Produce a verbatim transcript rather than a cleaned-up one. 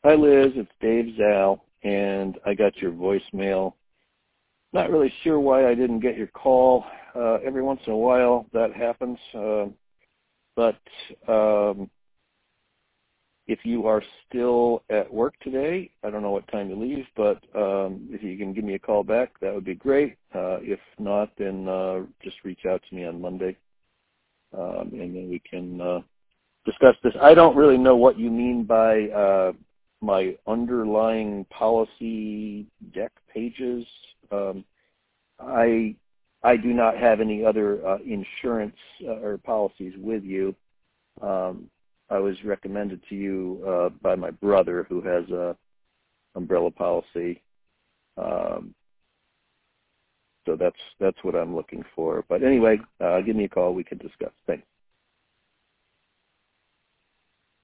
Hi, Liz. It's Dave Zal, and I got your voicemail. Not really sure why I didn't get your call. Uh, every once in a while that happens. Uh, but um, if you are still at work today, I don't know what time you leave, but um, if you can give me a call back, that would be great. Uh, if not, then uh, just reach out to me on Monday, um, and then we can uh, discuss this. I don't really know what you mean by uh, my underlying policy deck pages. Um, I I do not have any other uh, insurance uh, or policies with you. Um, I was recommended to you uh, by my brother, who has a umbrella policy. Um, so that's that's what I'm looking for. But anyway, uh, give me a call. We can discuss. Thanks.